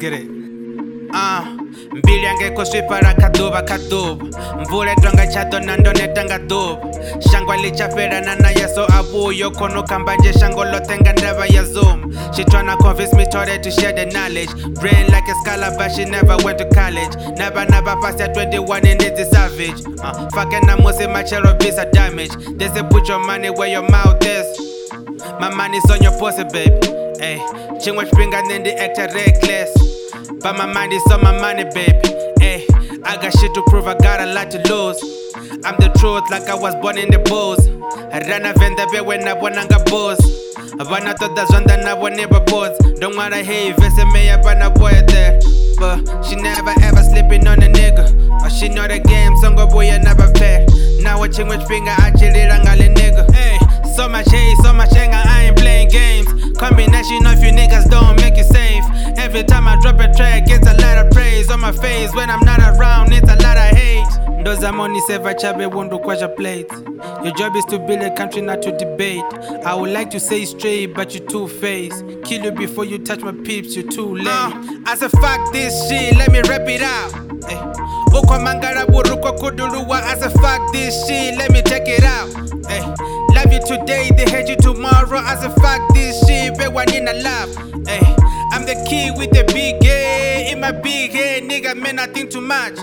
get it. Mbili angeko swipara kaduba mvule twanga chato nandone tanga duba shangwa lichafera na naye so abuyo kono kambanje shango lotenga never ya zoom. She tryna convince me to share the knowledge. Brain like a scholar but she never went to college. Never passed at 21 and it's a savage. Fucking namusi my chero visa damage. They say put your money where your mouth is. My money's on your pussy baby. Ay, chingwa spring and then the actor reckless. But my mind is on my money, baby. Ay, I got shit to prove, I got a lot to lose. I'm the truth, like I was born in the booze. I ran a venda be when I won anga booze. I wanna thought that's one that I would never booze. Don't wanna hate, visit me up on a boy there. But she never ever sleeping on a nigga. Or she know the game, so go boy, I never fair. Now watching which finger, I chill it, I'm a nigga. Hey, so much hate, so much anger, I ain't playing games. Combination of you niggas don't make it safe. Every time I drop a track, it's a lot of praise on my face. When I'm not around, it's a lot of hate. Those are money seva chabe won't require your plate. Your job is to build a country, not to debate. I would like to say straight, but you two-faced. Kill you before you touch my peeps, you're too late. I said fuck this shit, let me rap it out. Uko mangara buruko kuduruwa. I said fuck this shit, let me check it out. Love you today, they hate you tomorrow. I said fuck this shit, but one in a love. I'm the kid with the big head. In my big head, nigga, man, I think too much.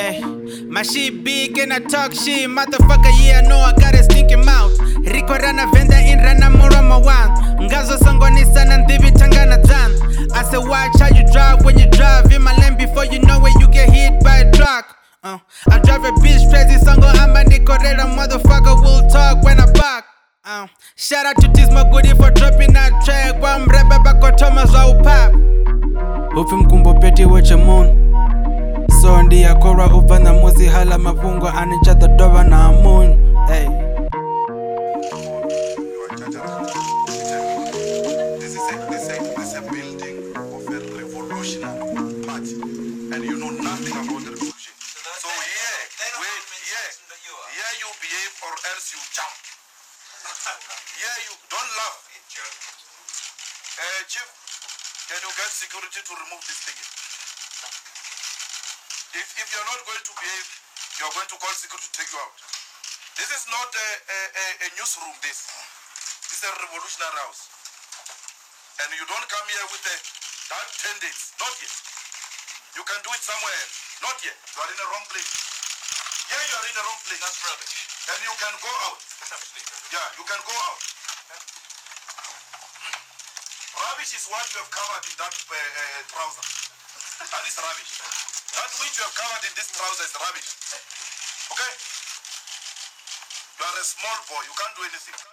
My shit big and I talk shit. Motherfucker, yeah, I know I got a stinking mouth. Rico rana venda in rana morama one. Ngazo sangoni sana ndivi tangana zan. I said watch how you drive when you drive in my lane before you know when you get hit by a truck. I drive a bitch crazy songo amba nikorera motherfucker will talk when I back. Shout out to Tisma Goody for dropping that track. One rapper back on Thomas au pop. Upi mkumbo peti wache moon. So ndi ya kora upa na muzi hala mafungo anicha the dova na moon. Hey. This is a building of a revolutionary party, and you know nothing about the revolution. So here you behave or else you jump. Here you don't laugh. Chief, can you get security to remove this thing? If you're not going to behave, you're going to call security to take you out. This is not a newsroom, this is a revolutionary house. And you don't come here with that tendency. Not yet. You can do it somewhere else. Not yet. You are in the wrong place. Here you are in the wrong place. That's rubbish. And you can go out. That's absolutely rubbish. Yeah, you can go out. Rubbish is what you have covered in that trouser. That is rubbish. That which you have covered in this trouser is rubbish. Okay? You are a small boy. You can't do anything.